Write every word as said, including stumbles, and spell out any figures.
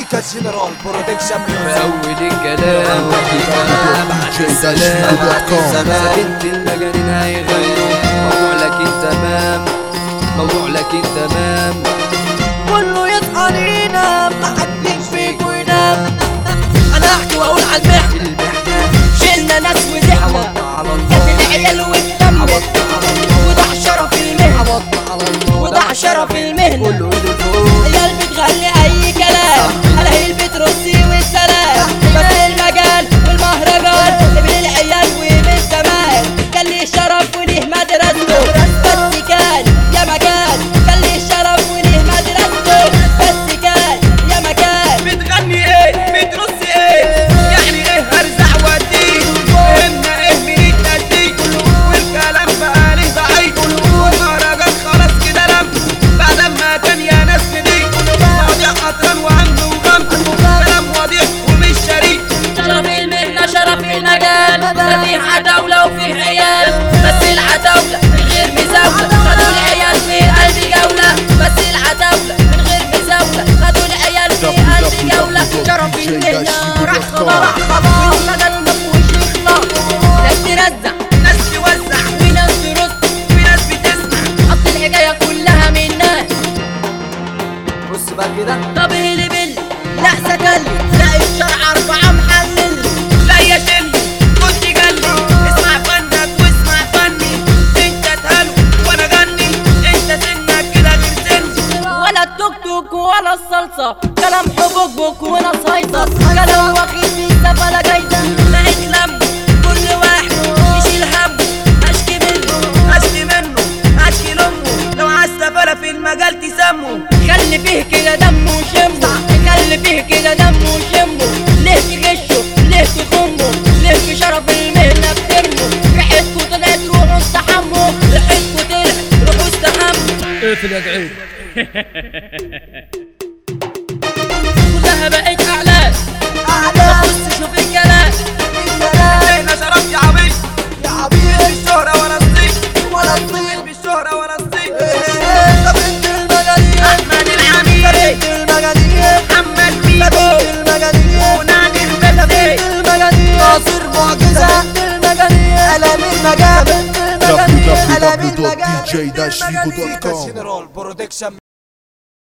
مزيكا جنرال برودكشن في أول الكلام بعد السلام بنت المجانين هيغنوا موضوع لكن تمام موضوع لكن تمام كله يصحى ينام محدش فيكو ينام. انا احكي واقول على المحنة شلنا ناس وزحنا كانت العيال واتلمت وضع شرف المهنة وضع شرف المهنة. عيال بتغني اي كلام على هي البتروسي والسلام بس المجال والمهرجان ابن العيال ومن زمان كان ليه شرف وليه مدرسته بس كان يا مكان كان ليه شرف وليه مدرسته بس كان يا مكان. بتغني ايه بترصي ايه يعني ايه هرزع وديك فهمنا ايه من التديك والكلام بقى ليه ضعيف والمهرجان خلاص كده لم بعد ما كان يا ناس نديك مواضيع قطران وهم وغم كلام واضح ومش شريك. شرف المهنة شرف المجال ده فيه عتاولة وفيه عيال بس العتاولة من غير مزاولة خدوا العيال في قلب جولة بس العتاولة من غير مزاولة خدوا العيال في قلب جولة. شرف المهنة راح خضار خضار والمجال مفهوش يخلص ناس ترزع ناس توزع وناس ترد وناس بتسمع حط الحكاية كلها من ناس. بص بقى كده طب اللي بل لا سكلي لا الشرع أربعة محلل لا يا شلي كنت جلي اسمع فنك واسمع فني انت تهلو وانا غني انت سنك كده غير سني ولا التوك توك ولا الصلصة كلام حبوك وناس هايصة كلام واخد في السفلة جايزة ما يتلم كل واحد يشيل همه اشكي منه اشكي منه اشكي لامه لو عالسفالة في المجال تسمه خلي فيه كده دم وشمه خلي فيه كده دم وشمه ليه تغشه ليه تخمه ليه في شرف المهنة بترمه ريحتكوا طلعت روحوا استحموا ريحتكوا طلعت روحوا استحموا. اقفل يا جعيد كلها بقت اعلان اعلان بص شوف الكلام احنا شرف يا عبيد يا عبيد بالشهرة ولا الصيت ولا الطيب بالشهرة ولا الصيت ده بنت المجانين احمد العميد بنت المجانين محمد ده بيبو بنت المجانين ونادي ده البلدي بنت المجانين ناصر معجزة بنت المجانين قلم المجال بنت المجانين قلم المجال دي جي داش فيجو دوت كوم جنرال برودكشن